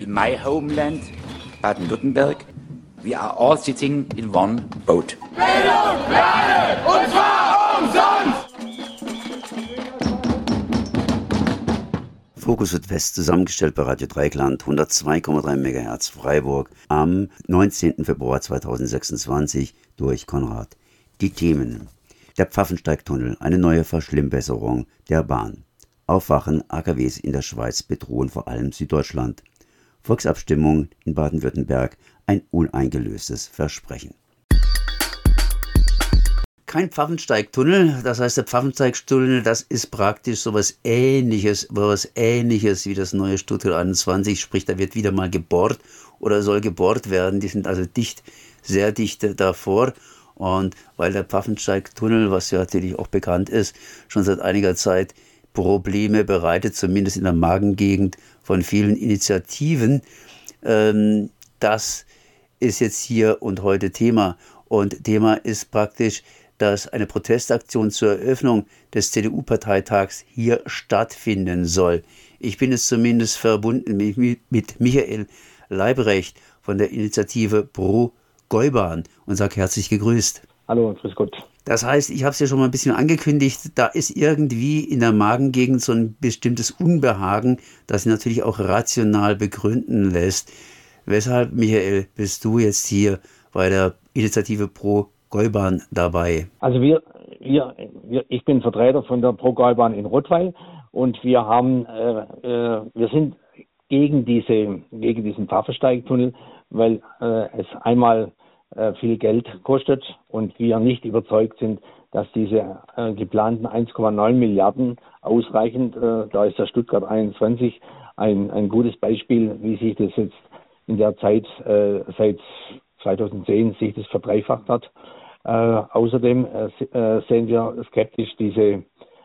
in my homeland, Baden-Württemberg, we are all sitting in one boat. Bildung, Lerne, und zwar umsonst! Fokus Südwest, zusammengestellt bei Radio Dreieckland, 102,3 MHz Freiburg, am 19. Februar 2026 durch Konrad. Die Themen: der Pfaffensteigtunnel, eine neue Verschlimmbesserung der Bahn. Aufwachen, AKWs in der Schweiz bedrohen vor allem Süddeutschland. Volksabstimmung in Baden-Württemberg, ein uneingelöstes Versprechen. Kein Pfaffensteigtunnel, das heißt der Pfaffensteigtunnel, das ist praktisch sowas Ähnliches wie das neue Stuttgart 21, sprich da wird wieder mal gebohrt oder soll gebohrt werden, die sind also dicht, sehr dicht davor. Und weil der Pfaffensteigtunnel, was ja natürlich auch bekannt ist, schon seit einiger Zeit Probleme bereitet, zumindest in der Magengegend von vielen Initiativen, das ist jetzt hier und heute Thema. Und Thema ist praktisch, dass eine Protestaktion zur Eröffnung des CDU-Parteitags hier stattfinden soll. Ich bin jetzt zumindest verbunden mit Michael Leibrecht von der Initiative Pro Gäubahn und sage herzlich gegrüßt. Hallo, grüß Gott. Das heißt, ich habe es ja schon mal ein bisschen angekündigt, da ist irgendwie in der Magengegend so ein bestimmtes Unbehagen, das sich natürlich auch rational begründen lässt. Weshalb, Michael, bist du jetzt hier bei der Initiative Pro Gäubahn dabei? Also ich bin Vertreter von der Pro Gäubahn in Rottweil und wir sind gegen diesen Pfaffensteigtunnel, weil es einmal viel Geld kostet und wir nicht überzeugt sind, dass diese geplanten 1,9 Milliarden ausreichen. Da ist der Stuttgart 21 ein gutes Beispiel, wie sich das jetzt in der Zeit seit 2010 sich das verdreifacht hat. Außerdem sehen wir skeptisch diese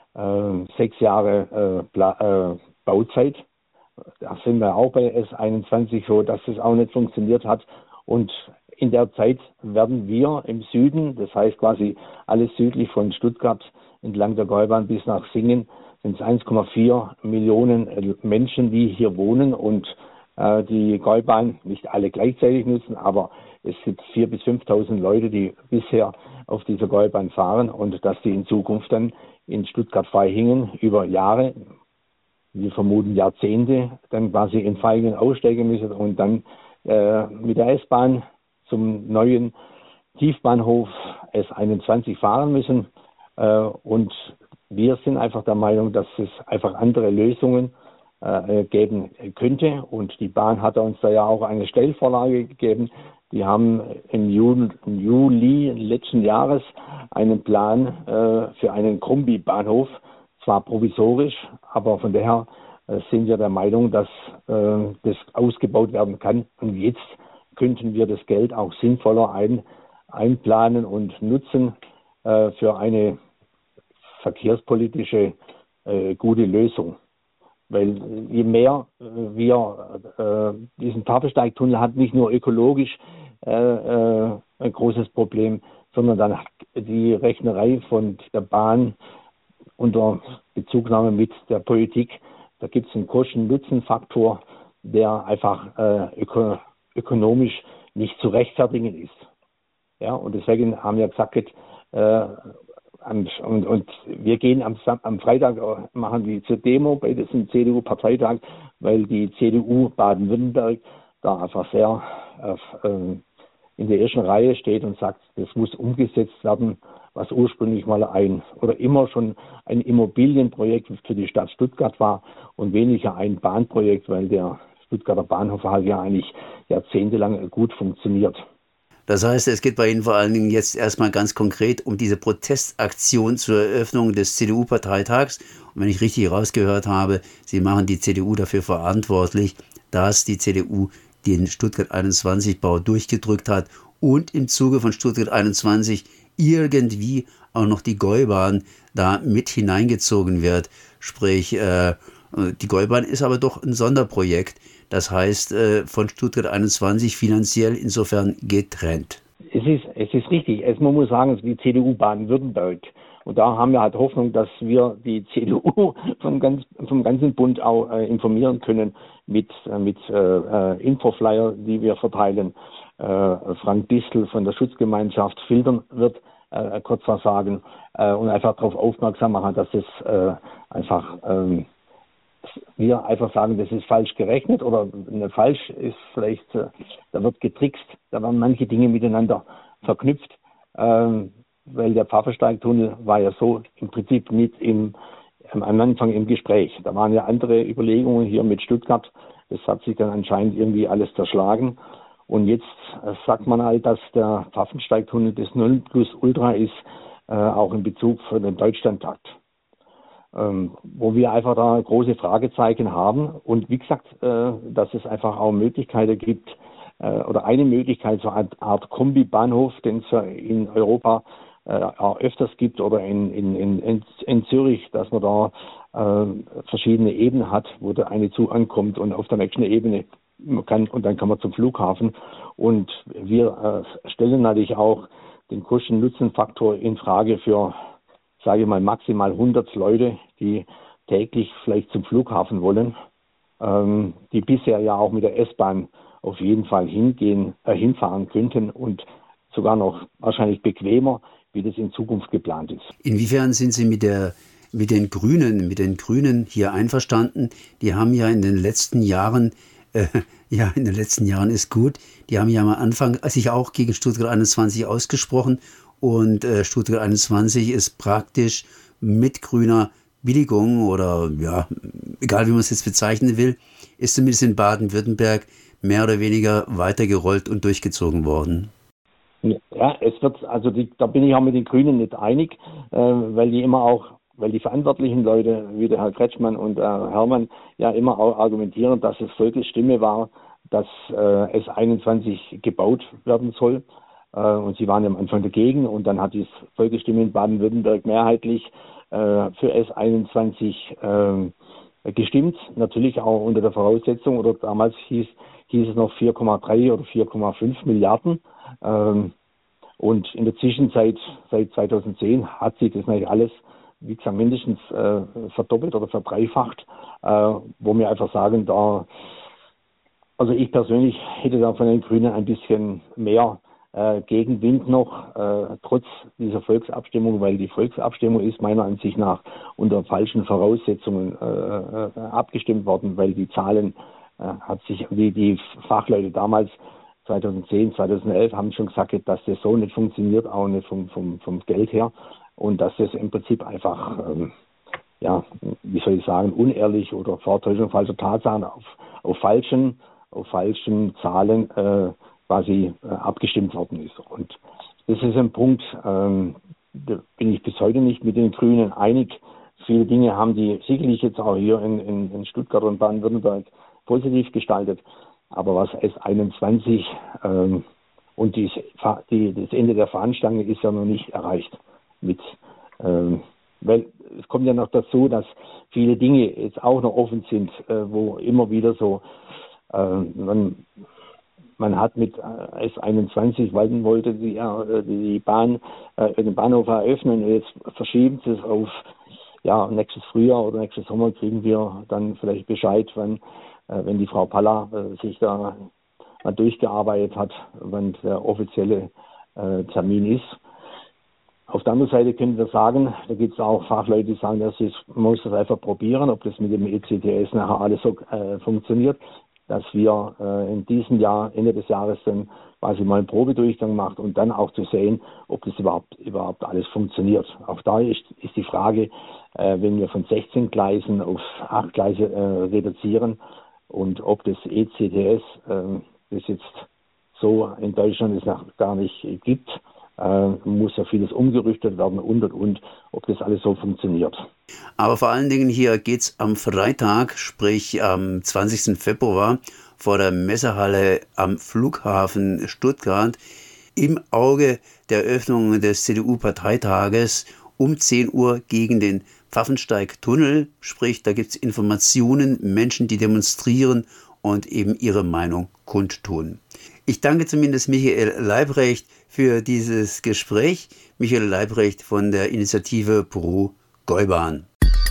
6 Jahre Bauzeit. Da sind wir auch bei S21 so, dass es auch nicht funktioniert hat. Und in der Zeit werden wir im Süden, das heißt quasi alles südlich von Stuttgart entlang der Gäubahn bis nach Singen, sind es 1,4 Millionen Menschen, die hier wohnen und die Gäubahn nicht alle gleichzeitig nutzen, aber es gibt 4.000 bis 5.000 Leute, die bisher auf dieser Gäubahn fahren und dass die in Zukunft dann in Stuttgart-Vaihingen über Jahre, wir vermuten Jahrzehnte, dann quasi in Vaihingen aussteigen müssen und dann mit der S-Bahn zum neuen Tiefbahnhof S21 fahren müssen. Und wir sind einfach der Meinung, dass es einfach andere Lösungen geben könnte. Und die Bahn hat uns da ja auch eine Stellvorlage gegeben. Die haben im Juli letzten Jahres einen Plan für einen Kombi-Bahnhof, zwar provisorisch, aber von daher sind wir der Meinung, dass das ausgebaut werden kann. Und jetzt könnten wir das Geld auch sinnvoller einplanen und nutzen für eine verkehrspolitische gute Lösung. Weil je mehr wir diesen Pfaffensteigtunnel hat, nicht nur ökologisch ein großes Problem, sondern dann die Rechnerei von der Bahn unter Bezugnahme mit der Politik. Da gibt es einen Kosten-Nutzen-Faktor, der einfach ökonomisch nicht zu rechtfertigen ist. Ja, und deswegen haben wir gesagt, und wir gehen am Freitag, machen die zur Demo bei diesem CDU-Parteitag, weil die CDU Baden-Württemberg da einfach sehr in der ersten Reihe steht und sagt, das muss umgesetzt werden, was ursprünglich mal immer schon ein Immobilienprojekt für die Stadt Stuttgart war und weniger ein Bahnprojekt, weil der Stuttgarter Bahnhof hat ja eigentlich jahrzehntelang gut funktioniert. Das heißt, es geht bei Ihnen vor allen Dingen jetzt erstmal ganz konkret um diese Protestaktion zur Eröffnung des CDU-Parteitags. Und wenn ich richtig herausgehört habe, Sie machen die CDU dafür verantwortlich, dass die CDU den Stuttgart 21-Bau durchgedrückt hat und im Zuge von Stuttgart 21 irgendwie auch noch die Gäubahn da mit hineingezogen wird. Sprich, die Gäubahn ist aber doch ein Sonderprojekt. Das heißt, von Stuttgart 21 finanziell insofern getrennt. Es ist richtig. Man muss sagen, die CDU Baden-Württemberg Und da haben wir halt Hoffnung, dass wir die CDU vom ganzen Bund auch informieren können mit Infoflyer, die wir verteilen. Frank Distel von der Schutzgemeinschaft Filtern wird kurz was sagen und einfach darauf aufmerksam machen, dass es wir einfach sagen, das ist falsch gerechnet oder falsch ist vielleicht, da wird getrickst, da werden manche Dinge miteinander verknüpft, weil der Pfaffensteigtunnel war ja so im Prinzip nicht am Anfang im Gespräch. Da waren ja andere Überlegungen hier mit Stuttgart, das hat sich dann anscheinend irgendwie alles zerschlagen. Und jetzt sagt man halt, dass der Pfaffensteigtunnel das Nonplusultra ist, auch in Bezug für den Deutschlandtakt. Wo wir einfach da große Fragezeichen haben. Und wie gesagt, dass es einfach auch Möglichkeiten gibt, oder eine Möglichkeit, so eine Art Kombi-Bahnhof, den es in Europa auch öfters gibt, oder in Zürich, dass man da verschiedene Ebenen hat, wo der eine Zug ankommt und auf der nächsten Ebene und dann kann man zum Flughafen. Und wir stellen natürlich auch den Kosten-Nutzen-Faktor in Frage für, sage ich mal, maximal 100 Leute, die täglich vielleicht zum Flughafen wollen, die bisher ja auch mit der S-Bahn auf jeden Fall hinfahren könnten und sogar noch wahrscheinlich bequemer, wie das in Zukunft geplant ist. Inwiefern sind Sie mit den Grünen hier einverstanden? Die haben ja in den letzten Jahren ist gut. Die haben ja am Anfang sich auch gegen Stuttgart 21 ausgesprochen und Stuttgart 21 ist praktisch mit grüner Billigung oder ja, egal wie man es jetzt bezeichnen will, ist zumindest in Baden-Württemberg mehr oder weniger weitergerollt und durchgezogen worden. Ja, da bin ich auch mit den Grünen nicht einig, weil die verantwortlichen Leute, wie der Herr Kretschmann und Hermann, ja immer auch argumentieren, dass es Volksstimme war, dass S21 gebaut werden soll. Und sie waren ja am Anfang dagegen und dann hat die Volksstimme in Baden-Württemberg mehrheitlich für S21 gestimmt. Natürlich auch unter der Voraussetzung, oder damals hieß es noch 4,3 oder 4,5 Milliarden. Und in der Zwischenzeit, seit 2010, hat sich das natürlich alles, wie gesagt, mindestens verdoppelt oder verdreifacht, wo wir einfach sagen, also ich persönlich hätte da von den Grünen ein bisschen mehr Gegenwind noch, trotz dieser Volksabstimmung, weil die Volksabstimmung ist meiner Ansicht nach unter falschen Voraussetzungen abgestimmt worden, weil die Zahlen die Fachleute damals 2010, 2011 haben schon gesagt, dass das so nicht funktioniert, auch nicht vom Geld her. Und dass das im Prinzip einfach, wie soll ich sagen, unehrlich oder Vortäuschung falscher Tatsachen auf falschen Zahlen quasi abgestimmt worden ist. Und das ist ein Punkt, da bin ich bis heute nicht mit den Grünen einig. Viele Dinge haben die sicherlich jetzt auch hier in Stuttgart und Baden-Württemberg positiv gestaltet. Aber was S21 und das Ende der Fahnenstange ist ja noch nicht erreicht. Weil es kommt ja noch dazu, dass viele Dinge jetzt auch noch offen sind, wo immer wieder so man hat mit S21, weil man wollte die Bahn, den Bahnhof eröffnen und jetzt verschieben sie es auf nächstes Frühjahr oder nächstes Sommer kriegen wir dann vielleicht Bescheid, wenn die Frau Palla sich da mal durchgearbeitet hat, wann der offizielle Termin ist. Auf der anderen Seite können wir sagen, da gibt es auch Fachleute, die sagen, man muss das einfach probieren, ob das mit dem ECTS nachher alles so funktioniert, dass wir in diesem Jahr, Ende des Jahres, dann quasi mal einen Probedurchgang macht und dann auch zu sehen, ob das überhaupt alles funktioniert. Auch da ist die Frage, wenn wir von 16 Gleisen auf 8 Gleise reduzieren und ob das ECTS, das jetzt so in Deutschland es noch gar nicht gibt, muss ja vieles umgerüstet werden und, ob das alles so funktioniert. Aber vor allen Dingen hier geht es am Freitag, sprich am 20. Februar, vor der Messehalle am Flughafen Stuttgart, im Auge der Eröffnung des CDU-Parteitages um 10 Uhr gegen den Pfaffensteig-Tunnel. Sprich, da gibt es Informationen, Menschen, die demonstrieren und eben ihre Meinung kundtun. Ich danke zumindest Michael Leibrecht für dieses Gespräch. Michael Leibrecht von der Initiative Pro Gäubahn.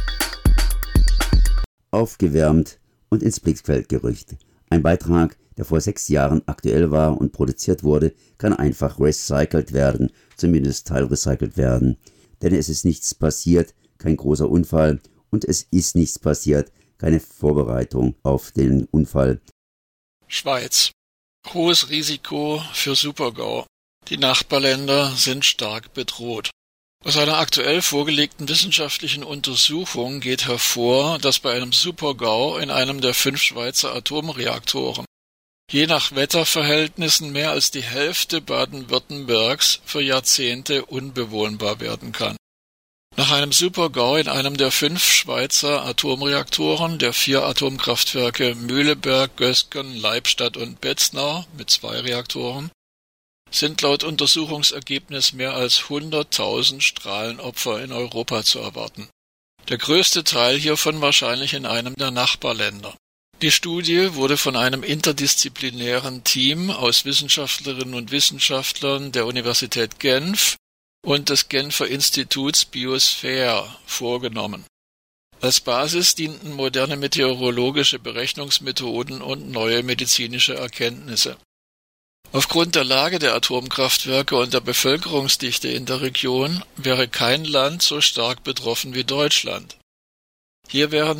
Aufgewärmt und ins Blickfeld gerückt. Ein Beitrag, der vor 6 Jahren aktuell war und produziert wurde, kann einfach recycelt werden, zumindest teilrecycelt werden. Denn es ist nichts passiert, kein großer Unfall, und es ist nichts passiert, keine Vorbereitung auf den Unfall. Schweiz. Hohes Risiko für Supergau. Die Nachbarländer sind stark bedroht. Aus einer aktuell vorgelegten wissenschaftlichen Untersuchung geht hervor, dass bei einem Supergau in einem der 5 Schweizer Atomreaktoren je nach Wetterverhältnissen mehr als die Hälfte Baden-Württembergs für Jahrzehnte unbewohnbar werden kann. Nach einem Supergau in einem der 5 Schweizer Atomreaktoren der 4 Atomkraftwerke Mühleberg, Gösgen, Leibstadt und Betznau mit 2 Reaktoren sind laut Untersuchungsergebnis mehr als 100.000 Strahlenopfer in Europa zu erwarten. Der größte Teil hiervon wahrscheinlich in einem der Nachbarländer. Die Studie wurde von einem interdisziplinären Team aus Wissenschaftlerinnen und Wissenschaftlern der Universität Genf und des Genfer Instituts Biosphäre vorgenommen. Als Basis dienten moderne meteorologische Berechnungsmethoden und neue medizinische Erkenntnisse. Aufgrund der Lage der Atomkraftwerke und der Bevölkerungsdichte in der Region wäre kein Land so stark betroffen wie Deutschland. Hier wären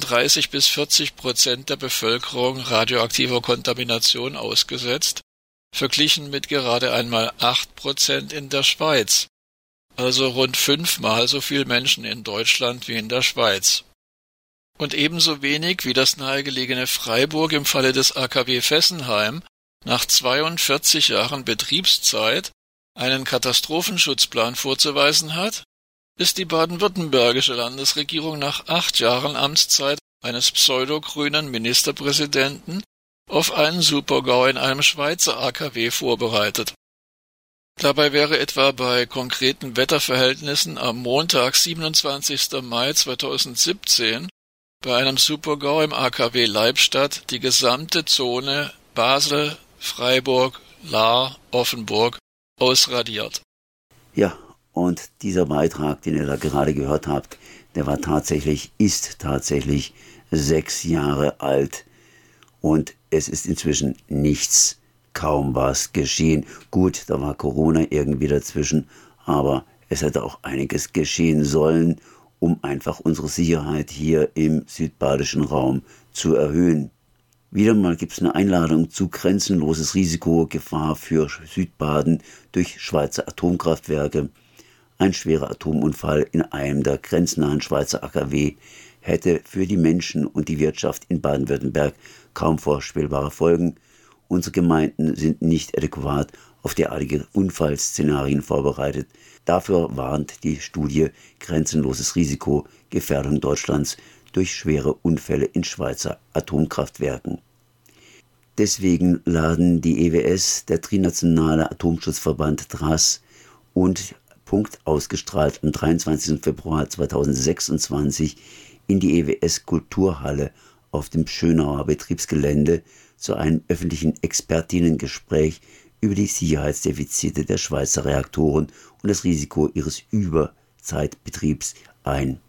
30-40% der Bevölkerung radioaktiver Kontamination ausgesetzt, verglichen mit gerade einmal 8% in der Schweiz, also rund 5-mal so viel Menschen in Deutschland wie in der Schweiz. Und ebenso wenig wie das nahegelegene Freiburg im Falle des AKW Fessenheim nach 42 Jahren Betriebszeit einen Katastrophenschutzplan vorzuweisen hat, ist die baden-württembergische Landesregierung nach 8 Jahren Amtszeit eines pseudogrünen Ministerpräsidenten auf einen Supergau in einem Schweizer AKW vorbereitet. Dabei wäre etwa bei konkreten Wetterverhältnissen am Montag, 27. Mai 2017, bei einem Supergau im AKW Leibstadt die gesamte Zone Basel, Freiburg, Lahr, Offenburg ausradiert. Ja, und dieser Beitrag, den ihr da gerade gehört habt, der ist tatsächlich 6 Jahre alt. Und es ist inzwischen kaum was geschehen. Gut, da war Corona irgendwie dazwischen, aber es hätte auch einiges geschehen sollen, um einfach unsere Sicherheit hier im südbadischen Raum zu erhöhen. Wieder mal gibt es eine Einladung zu grenzenloses Risiko, Gefahr für Südbaden durch Schweizer Atomkraftwerke. Ein schwerer Atomunfall in einem der grenznahen Schweizer AKW hätte für die Menschen und die Wirtschaft in Baden-Württemberg kaum vorstellbare Folgen. Unsere Gemeinden sind nicht adäquat auf derartige Unfallszenarien vorbereitet. Dafür warnt die Studie Grenzenloses Risiko, Gefährdung Deutschlands durch schwere Unfälle in Schweizer Atomkraftwerken. Deswegen laden die EWS, der Trinationale Atomschutzverband TRAS und Punkt ausgestrahlt am 23. Februar 2026 in die EWS Kulturhalle auf dem Schönauer Betriebsgelände zu einem öffentlichen Expertinnengespräch über die Sicherheitsdefizite der Schweizer Reaktoren und das Risiko ihres Überzeitbetriebs ein.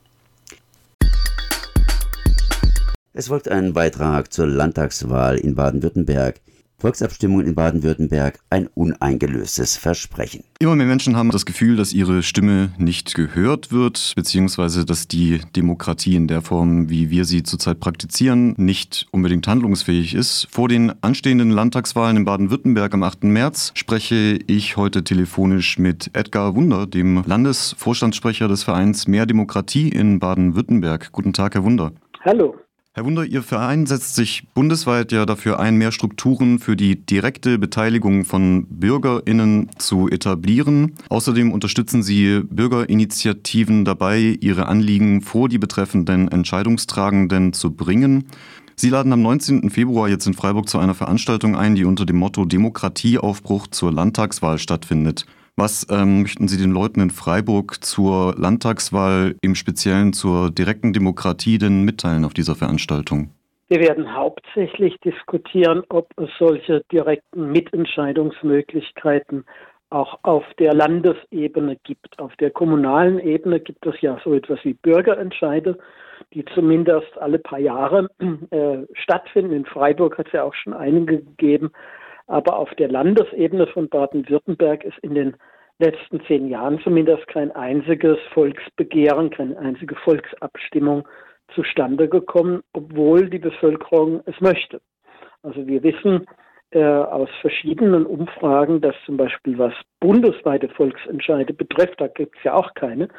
Es folgt ein Beitrag zur Landtagswahl in Baden-Württemberg. Volksabstimmungen in Baden-Württemberg, ein uneingelöstes Versprechen. Immer mehr Menschen haben das Gefühl, dass ihre Stimme nicht gehört wird, beziehungsweise dass die Demokratie in der Form, wie wir sie zurzeit praktizieren, nicht unbedingt handlungsfähig ist. Vor den anstehenden Landtagswahlen in Baden-Württemberg am 8. März spreche ich heute telefonisch mit Edgar Wunder, dem Landesvorstandssprecher des Vereins Mehr Demokratie in Baden-Württemberg. Guten Tag, Herr Wunder. Hallo. Herr Wunder, Ihr Verein setzt sich bundesweit ja dafür ein, mehr Strukturen für die direkte Beteiligung von BürgerInnen zu etablieren. Außerdem unterstützen Sie Bürgerinitiativen dabei, ihre Anliegen vor die betreffenden Entscheidungstragenden zu bringen. Sie laden am 19. Februar jetzt in Freiburg zu einer Veranstaltung ein, die unter dem Motto Demokratieaufbruch zur Landtagswahl stattfindet. Was möchten Sie den Leuten in Freiburg zur Landtagswahl, im Speziellen zur direkten Demokratie, denn mitteilen auf dieser Veranstaltung? Wir werden hauptsächlich diskutieren, ob es solche direkten Mitentscheidungsmöglichkeiten auch auf der Landesebene gibt. Auf der kommunalen Ebene gibt es ja so etwas wie Bürgerentscheide, die zumindest alle paar Jahre stattfinden. In Freiburg hat es ja auch schon einige gegeben. Aber auf der Landesebene von Baden-Württemberg ist in den letzten 10 Jahren zumindest kein einziges Volksbegehren, keine einzige Volksabstimmung zustande gekommen, obwohl die Bevölkerung es möchte. Also wir wissen aus verschiedenen Umfragen, dass zum Beispiel was bundesweite Volksentscheide betrifft, da gibt es ja auch keine,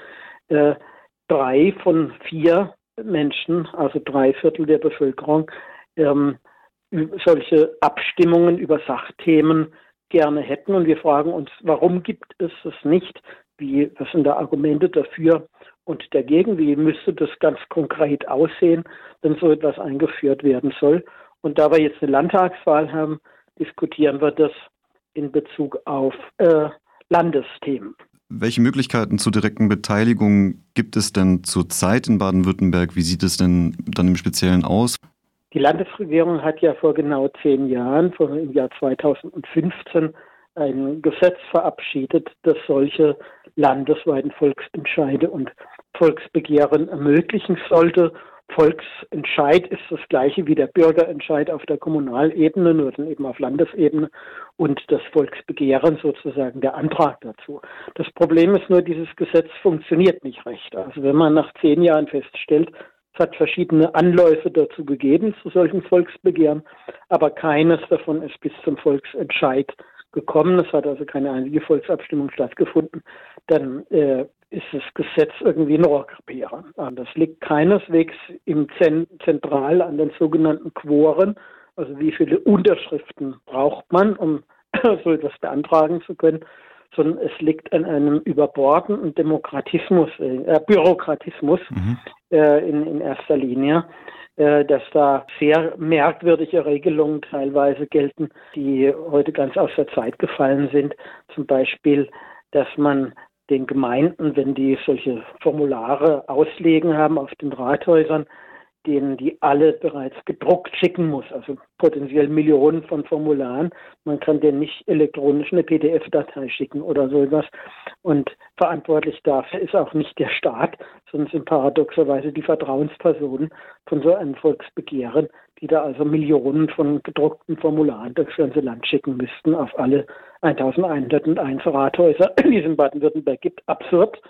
3 von 4 Menschen, also 3/4 der Bevölkerung, solche Abstimmungen über Sachthemen gerne hätten. Und wir fragen uns, warum gibt es das nicht? Was sind da Argumente dafür und dagegen? Wie müsste das ganz konkret aussehen, wenn so etwas eingeführt werden soll? Und da wir jetzt eine Landtagswahl haben, diskutieren wir das in Bezug auf Landesthemen. Welche Möglichkeiten zur direkten Beteiligung gibt es denn zurzeit in Baden-Württemberg? Wie sieht es denn dann im Speziellen aus? Die Landesregierung hat ja vor genau 10 Jahren, im Jahr 2015, ein Gesetz verabschiedet, das solche landesweiten Volksentscheide und Volksbegehren ermöglichen sollte. Volksentscheid ist das gleiche wie der Bürgerentscheid auf der Kommunalebene, nur dann eben auf Landesebene, und das Volksbegehren sozusagen der Antrag dazu. Das Problem ist nur, dieses Gesetz funktioniert nicht recht. Also wenn man nach 10 Jahren feststellt, es hat verschiedene Anläufe dazu gegeben, zu solchen Volksbegehren, aber keines davon ist bis zum Volksentscheid gekommen. Es hat also keine einzige Volksabstimmung stattgefunden. Dann ist das Gesetz irgendwie ein Rohrkrepierer. Das liegt keineswegs zentral an den sogenannten Quoren, also wie viele Unterschriften braucht man, um so etwas beantragen zu können, sondern es liegt an einem überbordenden Bürokratismus in erster Linie, dass da sehr merkwürdige Regelungen teilweise gelten, die heute ganz aus der Zeit gefallen sind. Zum Beispiel, dass man den Gemeinden, wenn die solche Formulare auslegen haben auf den Rathäusern, denen die alle bereits gedruckt schicken muss, also potenziell Millionen von Formularen. Man kann denen nicht elektronisch eine PDF-Datei schicken oder so etwas. Und verantwortlich dafür ist auch nicht der Staat, sondern sind paradoxerweise die Vertrauenspersonen von so einem Volksbegehren, die da also Millionen von gedruckten Formularen durchs ganze Land schicken müssten auf alle 1101 Rathäuser, die es in Baden-Württemberg gibt. Absurd.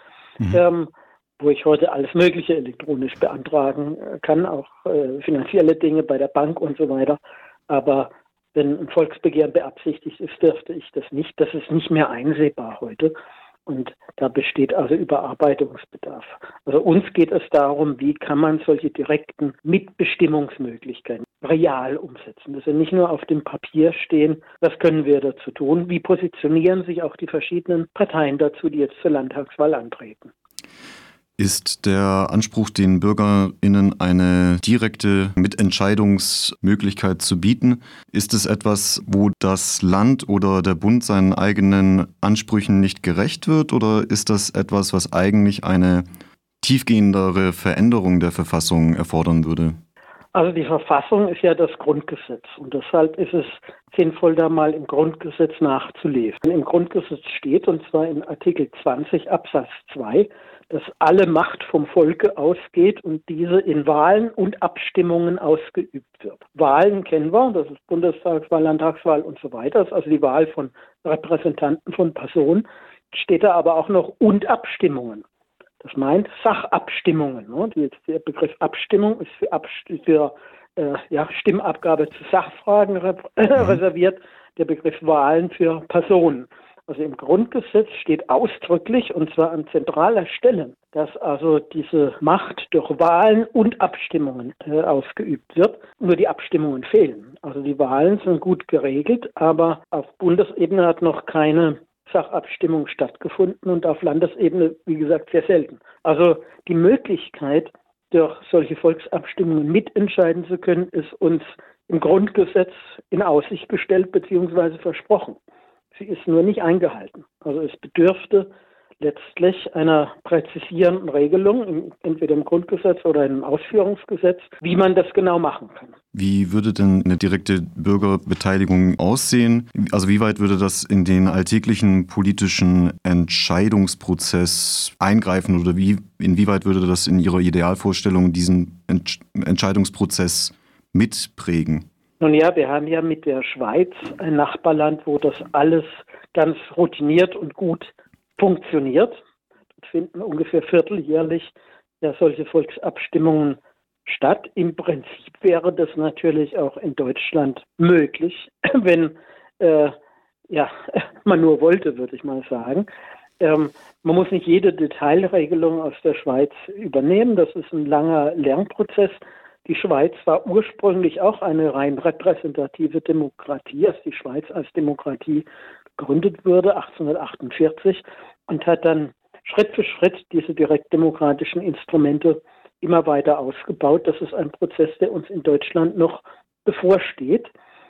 Wo ich heute alles Mögliche elektronisch beantragen kann, auch finanzielle Dinge bei der Bank und so weiter. Aber wenn ein Volksbegehren beabsichtigt ist, dürfte ich das nicht. Das ist nicht mehr einsehbar heute. Und da besteht also Überarbeitungsbedarf. Also uns geht es darum, wie kann man solche direkten Mitbestimmungsmöglichkeiten real umsetzen. Das sind nicht nur auf dem Papier stehen, was können wir dazu tun, wie positionieren sich auch die verschiedenen Parteien dazu, die jetzt zur Landtagswahl antreten. Ist der Anspruch, den BürgerInnen eine direkte Mitentscheidungsmöglichkeit zu bieten, ist es etwas, wo das Land oder der Bund seinen eigenen Ansprüchen nicht gerecht wird, oder ist das etwas, was eigentlich eine tiefgehendere Veränderung der Verfassung erfordern würde? Also die Verfassung ist ja das Grundgesetz und deshalb ist es sinnvoll, da mal im Grundgesetz nachzulesen. Im Grundgesetz steht, und zwar in Artikel 20 Absatz 2, dass alle Macht vom Volke ausgeht und diese in Wahlen und Abstimmungen ausgeübt wird. Wahlen kennen wir, das ist Bundestagswahl, Landtagswahl und so weiter, das ist also die Wahl von Repräsentanten von Personen, steht da aber auch noch und Abstimmungen. Das meint Sachabstimmungen. Ne? Der Begriff Abstimmung ist für Stimmabgabe zu Sachfragen reserviert, der Begriff Wahlen für Personen. Also im Grundgesetz steht ausdrücklich, und zwar an zentraler Stelle, dass also diese Macht durch Wahlen und Abstimmungen ausgeübt wird. Nur die Abstimmungen fehlen. Also die Wahlen sind gut geregelt, aber auf Bundesebene hat noch keine Sachabstimmung stattgefunden und auf Landesebene, wie gesagt, sehr selten. Also die Möglichkeit, durch solche Volksabstimmungen mitentscheiden zu können, ist uns im Grundgesetz in Aussicht gestellt bzw. versprochen. Sie ist nur nicht eingehalten. Also es bedürfte letztlich einer präzisierenden Regelung, entweder im Grundgesetz oder im Ausführungsgesetz, wie man das genau machen kann. Wie würde denn eine direkte Bürgerbeteiligung aussehen? Also wie weit würde das in den alltäglichen politischen Entscheidungsprozess eingreifen oder inwieweit würde das in Ihrer Idealvorstellung diesen Entscheidungsprozess mitprägen? Nun ja, wir haben ja mit der Schweiz ein Nachbarland, wo das alles ganz routiniert und gut funktioniert. Dort finden ungefähr vierteljährlich ja solche Volksabstimmungen statt. Im Prinzip wäre das natürlich auch in Deutschland möglich, wenn man nur wollte, würde ich mal sagen. Man muss nicht jede Detailregelung aus der Schweiz übernehmen. Das ist ein langer Lernprozess. Die Schweiz war ursprünglich auch eine rein repräsentative Demokratie, als die Schweiz als Demokratie gegründet wurde, 1848, und hat dann Schritt für Schritt diese direktdemokratischen Instrumente immer weiter ausgebaut. Das ist ein Prozess, der uns in Deutschland noch bevorsteht.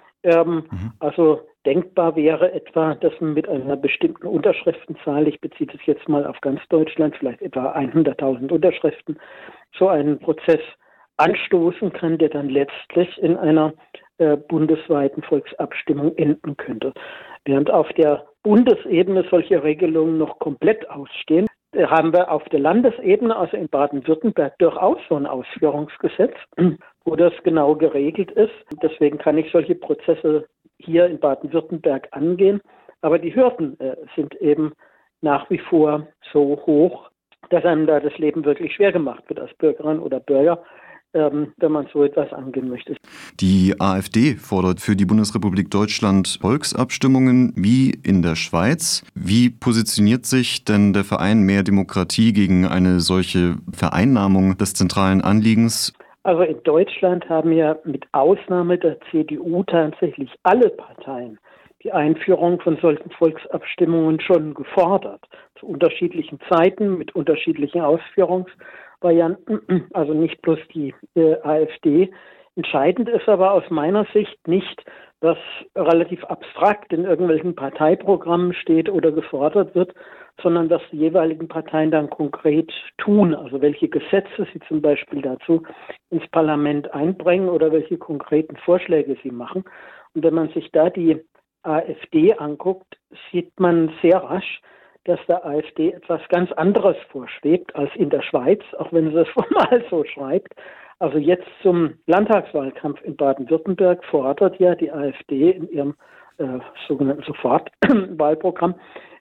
Also denkbar wäre etwa, dass man mit einer bestimmten Unterschriftenzahl, ich beziehe das jetzt mal auf ganz Deutschland, vielleicht etwa 100.000 Unterschriften, so einen Prozess anstoßen kann, der dann letztlich in einer bundesweiten Volksabstimmung enden könnte. Während auf der Bundesebene solche Regelungen noch komplett ausstehen, haben wir auf der Landesebene, also in Baden-Württemberg, durchaus so ein Ausführungsgesetz, wo das genau geregelt ist. Deswegen kann ich solche Prozesse hier in Baden-Württemberg angehen. Aber die Hürden sind eben nach wie vor so hoch, dass einem da das Leben wirklich schwer gemacht wird als Bürgerin oder Bürger, wenn man so etwas angehen möchte. Die AfD fordert für die Bundesrepublik Deutschland Volksabstimmungen wie in der Schweiz. Wie positioniert sich denn der Verein Mehr Demokratie gegen eine solche Vereinnahmung des zentralen Anliegens? Also in Deutschland haben ja mit Ausnahme der CDU tatsächlich alle Parteien die Einführung von solchen Volksabstimmungen schon gefordert. Zu unterschiedlichen Zeiten, mit unterschiedlichen Ausführungsvarianten, also nicht bloß die AfD. Entscheidend ist aber aus meiner Sicht nicht, was relativ abstrakt in irgendwelchen Parteiprogrammen steht oder gefordert wird, sondern was die jeweiligen Parteien dann konkret tun, also welche Gesetze sie zum Beispiel dazu ins Parlament einbringen oder welche konkreten Vorschläge sie machen. Und wenn man sich da die AfD anguckt, sieht man sehr rasch, dass der AfD etwas ganz anderes vorschwebt als in der Schweiz, auch wenn sie es formal so schreibt. Also jetzt zum Landtagswahlkampf in Baden-Württemberg fordert ja die AfD in ihrem sogenannten Sofortwahlprogramm,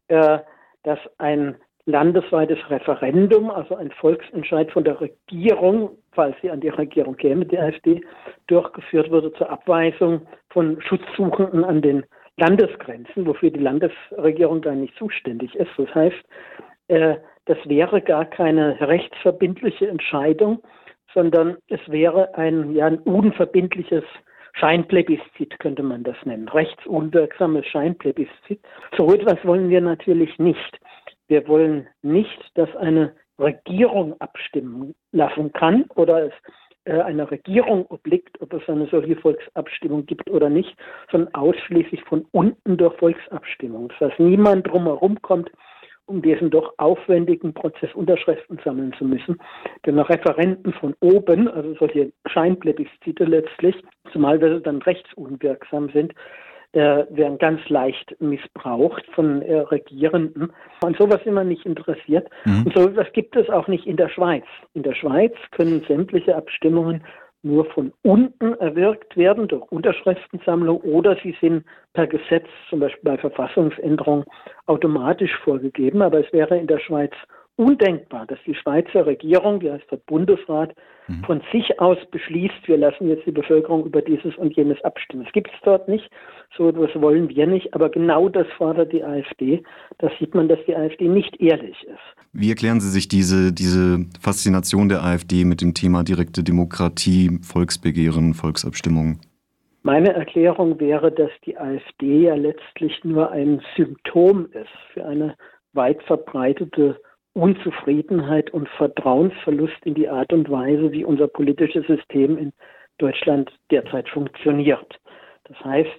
dass ein landesweites Referendum, also ein Volksentscheid von der Regierung, falls sie an die Regierung käme, die AfD, durchgeführt würde zur Abweisung von Schutzsuchenden an den Landesgrenzen, wofür die Landesregierung gar nicht zuständig ist. Das heißt, das wäre gar keine rechtsverbindliche Entscheidung, sondern es wäre ein unverbindliches Scheinplebiszit, könnte man das nennen. Rechtsunwirksames Scheinplebiszit. So etwas wollen wir natürlich nicht. Wir wollen nicht, dass eine Regierung abstimmen lassen kann oder es einer Regierung obliegt, ob es eine solche Volksabstimmung gibt oder nicht, sondern ausschließlich von unten durch Volksabstimmung. Das heißt, niemand drumherum kommt, um diesen doch aufwendigen Prozess Unterschriften sammeln zu müssen. Denn Referenden von oben, also solche Scheinplebiszite letztlich, zumal wir dann rechtsunwirksam sind, werden ganz leicht missbraucht von Regierenden. An sowas sind wir nicht interessiert. Und so etwas gibt es auch nicht in der Schweiz. In der Schweiz können sämtliche Abstimmungen nur von unten erwirkt werden durch Unterschriftensammlung oder sie sind per Gesetz, zum Beispiel bei Verfassungsänderung, automatisch vorgegeben. Aber es wäre in der Schweiz undenkbar, dass die Schweizer Regierung, die heißt der Bundesrat, von sich aus beschließt, wir lassen jetzt die Bevölkerung über dieses und jenes abstimmen. Das gibt es dort nicht, so etwas wollen wir nicht, aber genau das fordert die AfD. Da sieht man, dass die AfD nicht ehrlich ist. Wie erklären Sie sich diese Faszination der AfD mit dem Thema direkte Demokratie, Volksbegehren, Volksabstimmungen? Meine Erklärung wäre, dass die AfD ja letztlich nur ein Symptom ist für eine weit verbreitete Unzufriedenheit und Vertrauensverlust in die Art und Weise, wie unser politisches System in Deutschland derzeit funktioniert. Das heißt,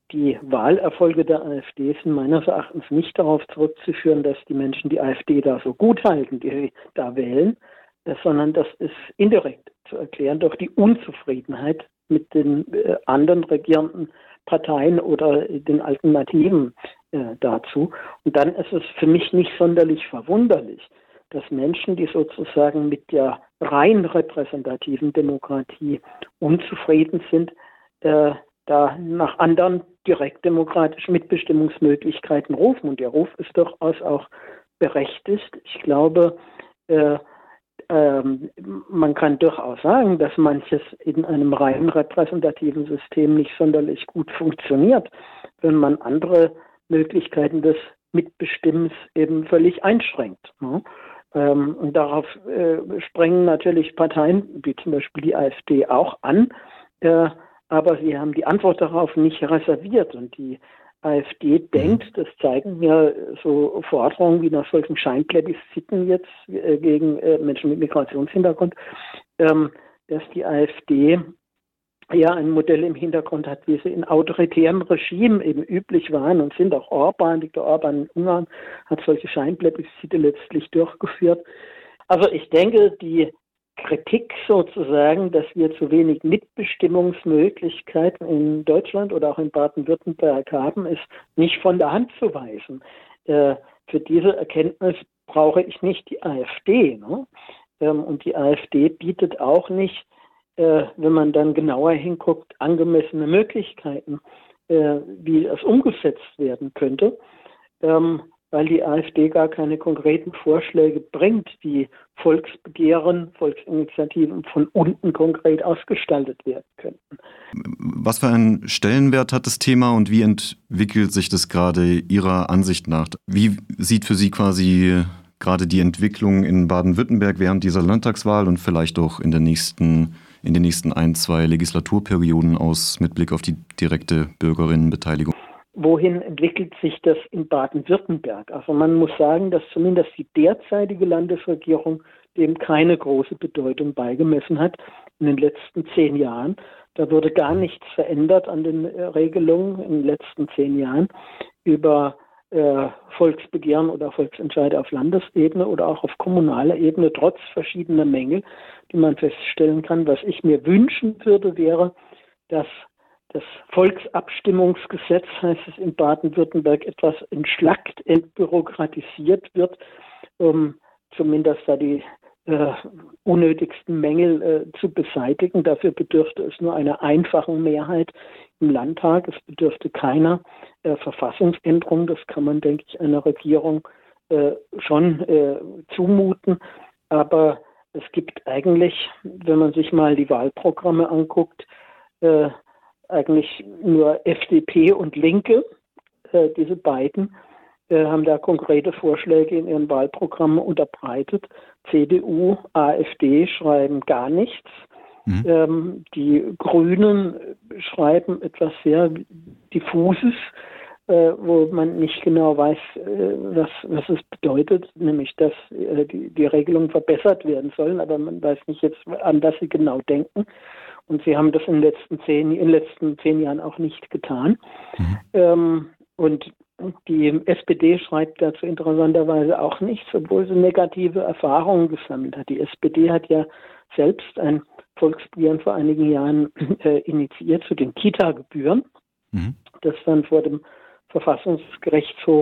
die Wahlerfolge der AfD sind meines Erachtens nicht darauf zurückzuführen, dass die Menschen die AfD da so gut halten, die sie da wählen, sondern das ist indirekt zu erklären durch die Unzufriedenheit mit den anderen regierenden Parteien oder den Alternativen dazu. Und dann ist es für mich nicht sonderlich verwunderlich, dass Menschen, die sozusagen mit der rein repräsentativen Demokratie unzufrieden sind, da nach anderen direktdemokratischen Mitbestimmungsmöglichkeiten rufen. Und der Ruf ist durchaus auch berechtigt. Ich glaube, man kann durchaus sagen, dass manches in einem rein repräsentativen System nicht sonderlich gut funktioniert, wenn man andere Möglichkeiten des Mitbestimmens eben völlig einschränkt. Ne? Und darauf springen natürlich Parteien wie zum Beispiel die AfD auch an, aber sie haben die Antwort darauf nicht reserviert. Und die AfD denkt, das zeigen ja so Forderungen wie nach solchen Scheinplebisciten jetzt gegen Menschen mit Migrationshintergrund, dass die AfD ja ein Modell im Hintergrund hat, wie sie in autoritären Regimen eben üblich waren und sind. Auch Viktor Orban in Ungarn hat solche Scheinplebiscite letztlich durchgeführt. Also ich denke, die Kritik sozusagen, dass wir zu wenig Mitbestimmungsmöglichkeiten in Deutschland oder auch in Baden-Württemberg haben, ist nicht von der Hand zu weisen. Für diese Erkenntnis brauche ich nicht die AfD. Ne? Und die AfD bietet auch nicht, wenn man dann genauer hinguckt, angemessene Möglichkeiten, wie es umgesetzt werden könnte, weil die AfD gar keine konkreten Vorschläge bringt, wie Volksbegehren, Volksinitiativen von unten konkret ausgestaltet werden könnten. Was für einen Stellenwert hat das Thema und wie entwickelt sich das gerade Ihrer Ansicht nach? Wie sieht für Sie quasi gerade die Entwicklung in Baden-Württemberg während dieser Landtagswahl und vielleicht auch in den nächsten 1-2 Legislaturperioden aus mit Blick auf die direkte Bürgerinnenbeteiligung? Wohin entwickelt sich das in Baden-Württemberg? Also man muss sagen, dass zumindest die derzeitige Landesregierung dem keine große Bedeutung beigemessen hat in den letzten 10 Jahren. Da wurde gar nichts verändert an den Regelungen in den letzten 10 Jahren über Volksbegehren oder Volksentscheide auf Landesebene oder auch auf kommunaler Ebene, trotz verschiedener Mängel, die man feststellen kann. Was ich mir wünschen würde, wäre, dass das Volksabstimmungsgesetz, heißt es in Baden-Württemberg, etwas entschlackt, entbürokratisiert wird, um zumindest da die unnötigsten Mängel zu beseitigen. Dafür bedürfte es nur einer einfachen Mehrheit im Landtag. Es bedürfte keiner Verfassungsänderung. Das kann man, denke ich, einer Regierung schon zumuten. Aber es gibt eigentlich, wenn man sich mal die Wahlprogramme anguckt, eigentlich nur FDP und Linke, diese beiden, haben da konkrete Vorschläge in ihren Wahlprogrammen unterbreitet. CDU, AfD schreiben gar nichts. Die Grünen schreiben etwas sehr Diffuses, wo man nicht genau weiß, was es bedeutet, nämlich dass die Regelungen verbessert werden sollen, aber man weiß nicht jetzt, an was sie genau denken. Und sie haben das in den letzten 10 Jahren auch nicht getan. Und die SPD schreibt dazu interessanterweise auch nichts, obwohl sie negative Erfahrungen gesammelt hat. Die SPD hat ja selbst ein Volksbegehren vor einigen Jahren initiiert zu den Kita-Gebühren, das dann vor dem Verfassungsgerichtshof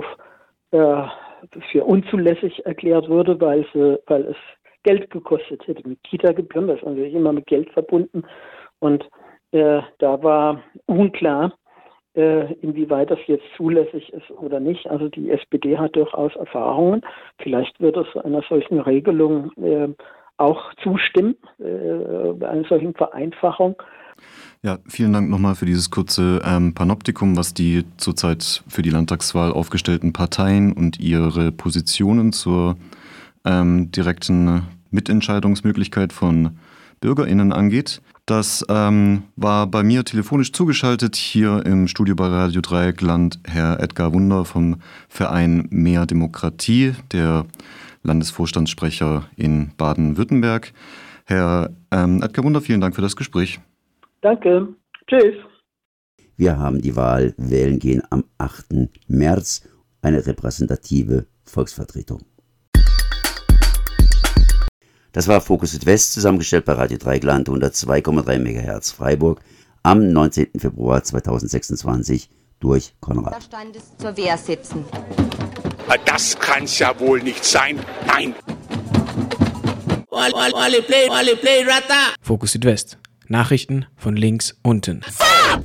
für unzulässig erklärt wurde, weil es Geld gekostet hätte mit Kita-Gebühren. Das ist natürlich immer mit Geld verbunden. Und da war unklar, inwieweit das jetzt zulässig ist oder nicht. Also die SPD hat durchaus Erfahrungen. Vielleicht wird es einer solchen Regelung auch zustimmen, bei einer solchen Vereinfachung. Ja, vielen Dank nochmal für dieses kurze Panoptikum, was die zurzeit für die Landtagswahl aufgestellten Parteien und ihre Positionen zur direkten Mitentscheidungsmöglichkeit von BürgerInnen angeht. Das war bei mir telefonisch zugeschaltet hier im Studio bei Radio Dreieckland Herr Edgar Wunder vom Verein Mehr Demokratie, der Landesvorstandssprecher in Baden-Württemberg. Herr Edgar Wunder, vielen Dank für das Gespräch. Danke. Tschüss. Wir haben die Wahl, wählen gehen am 8. März, eine repräsentative Volksvertretung. Das war Fokus Südwest, zusammengestellt bei Radio Dreieckland 102,3 MHz Freiburg am 19. Februar 2026 durch Konrad. Da stand es zur Wehr setzen. Das kann's ja wohl nicht sein. Nein. Fokus Südwest. Nachrichten von links unten.